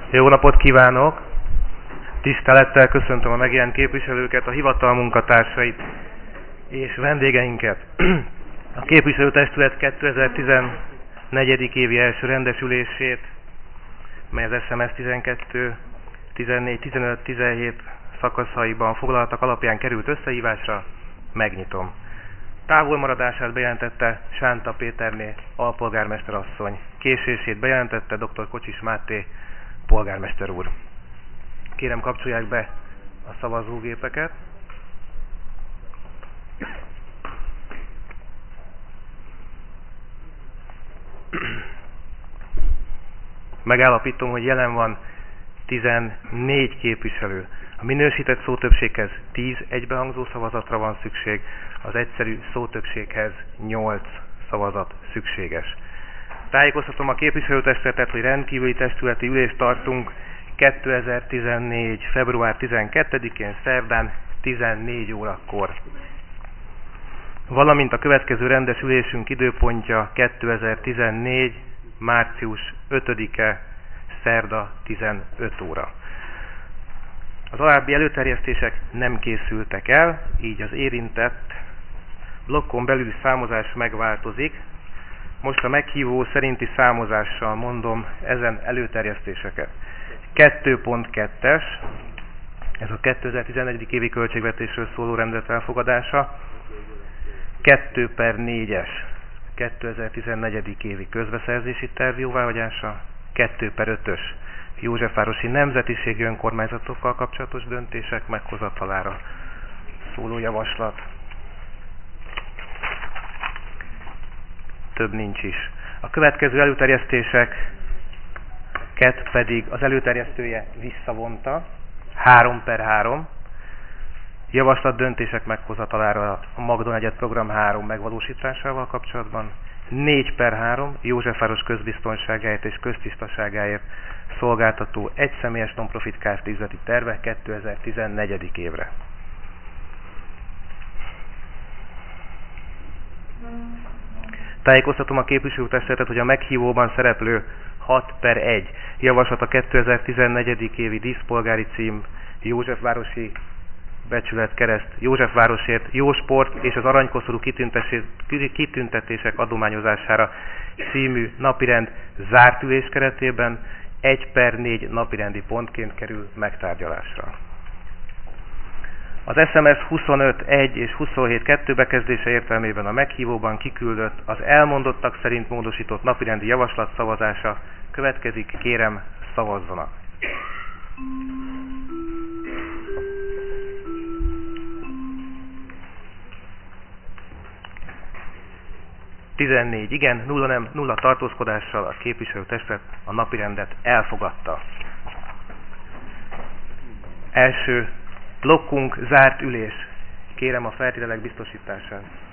Jó napot kívánok! Tisztelettel köszöntöm a megjelent képviselőket, a hivatal munkatársait és vendégeinket. A képviselőtestület 2014. évi első rendesülését, mely az SMS 12, 14, 15, 17 szakaszaiban foglaltak alapján került összehívásra, megnyitom. Távolmaradását bejelentette Sánta Péterné alpolgármester asszony. Késését bejelentette dr. Kocsis Máté polgármester úr. Kérem, kapcsolják be a szavazógépeket. Megállapítom, hogy jelen van 14 képviselő. A minősített szótöbbséghez 10 egybehangzó szavazatra van szükség, az egyszerű szótöbbséghez 8 szavazat szükséges. Tájékoztatom a képviselőtestületet, hogy rendkívüli testületi ülést tartunk 2014. február 12-én szerdán 14 órakor. Valamint a következő rendes ülésünk időpontja 2014. március 5-e szerda 15 óra. Az alábbi előterjesztések nem készültek el, így az érintett blokkon belüli számozás megváltozik. Most a meghívó szerinti számozással mondom ezen előterjesztéseket. 2.2-es, ez a 2014. évi költségvetésről szóló rendelet elfogadása. 2/4-es, 2014. évi közbeszerzési terv jóváhagyása. 2/5-ös, Józsefvárosi nemzetiségi önkormányzatokkal kapcsolatos döntések meghozatalára szóló javaslat. Több nincs is. A következő előterjesztéseket pedig az előterjesztője visszavonta. 3/3. Javaslat döntések meghozatalára a Magdon Egyed program 3 megvalósításával kapcsolatban. 4/3. Józsefváros közbiztonságáért és köztisztaságáért szolgáltató egyszemélyes non-profit Kft. Üzleti terve 2014. évre. Tájékoztatom a képviselőtestületet, hogy a meghívóban szereplő 6/1 javaslat a 2014. évi díszpolgári cím Józsefvárosi becsületkereszt Józsefvárosért jó sport és az aranykoszorú kitüntetések adományozására című napirend zárt ülés keretében 1/4 napirendi pontként kerül megtárgyalásra. Az SMS 25.1 és 27.2 bekezdése értelmében a meghívóban kiküldött, az elmondottak szerint módosított napirendi javaslat szavazása következik, kérem, szavazzanak. Igen, 0 nem, 0 tartózkodással a képviselőtestület a napirendet elfogadta. Első blokkunk zárt ülés. Kérem a feltételek biztosítását.